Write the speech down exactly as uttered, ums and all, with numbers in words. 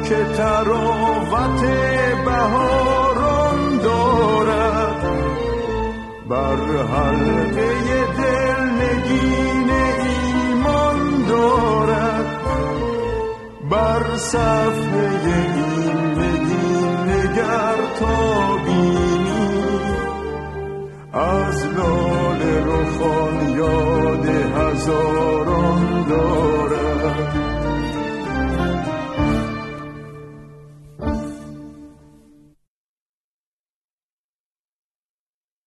که تراوت بهاران دارد، بر حلقه دل نگین ایمان دارد، بر صفحه این نگین نگر تا بینی از لاله رخان یا